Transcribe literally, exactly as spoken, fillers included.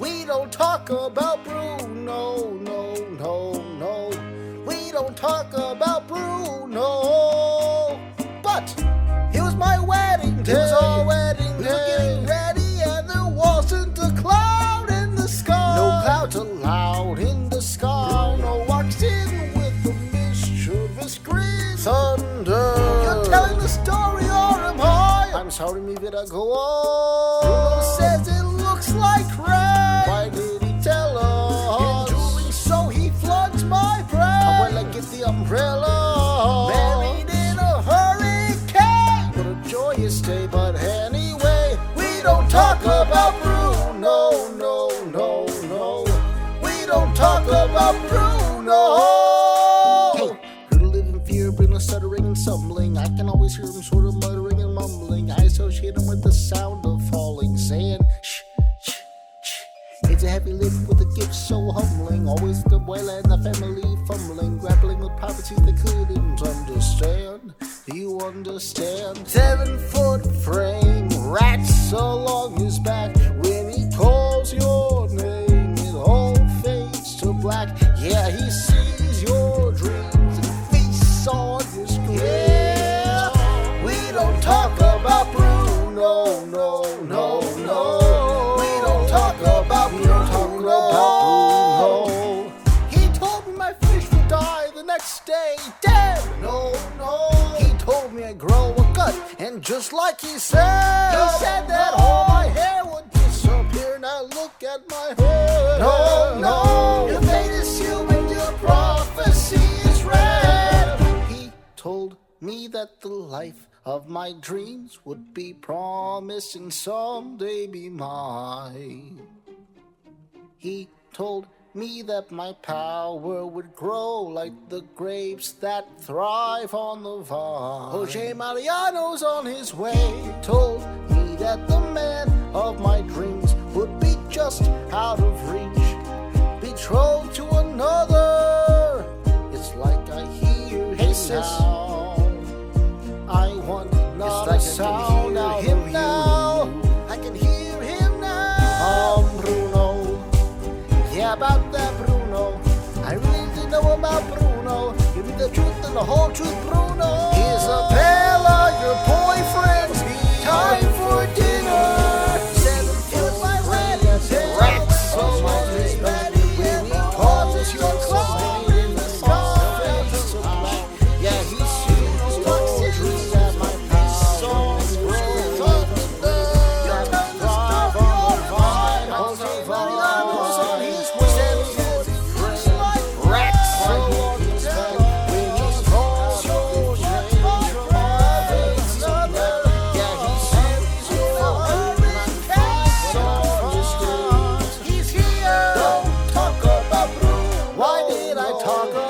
We don't talk about Bruno, no, no, no. We don't talk about Bruno. But it was my wedding day. It was our wedding day. We were getting ready and there wasn't a cloud in the sky. No clouds allowed in the sky. Bruno walks in with a mischievous grin. Thunder. You're telling the story or am I? I'm sorry, mi vida, go on. Bruno says it looks like rain. Why did he tell us? In doing so, he floods my brain. Abuela, get the umbrella. Married in a hurricane. What a joyous day, but anyway, we don't talk about Bruno, no, no, no. We don't talk about Bruno. Hey, who to live in fear, Bruno stuttering and stumbling. I can always hear him sort of muttering and mumbling. I associate him with the sound of falling sand. Shh, shh, shh. It's a heavy lift with a gift so humbling. Always the abuela and the family fumbling, grappling with prophecies they couldn't understand. Do you understand? Seven foot frame, rats along his back. When he calls your name, it all fades to black. Yeah, he sees your dreams and feasts on your screen. Yeah, we don't talk about Bruno, no, no, no. We don't talk about Bruno. Bruno. He told me my fish would die the next day, dead. No, no. He told me I'd grow a gut, and just like he said, he said that all my hair would disappear. Now look at my hair. No, no. Your fate is sealed and your prophecy is read. He told me that the life of my dreams would be promised and someday be mine. He told me that my power would grow like the grapes that thrive on the vine. Jose Mariano's on his way. Told me that the man of my dreams would be just out of reach, betrothed to another. It's like I hear him now. I want not a sound out of him now. I can hear him now. Um, Bruno. Yeah, about that Bruno. I really didn't know about Bruno. Give me the truth and the whole truth, Bruno. Isabella, your boyfriend's here. Time for dinner. Seven foot my wedding day. Rats on his back. When he calls your cloud in the sky. Yeah, he sees your dreams at my house. Songs grow. Thunder. You're the drive on the vine. Jose Mariano's on his way. Talk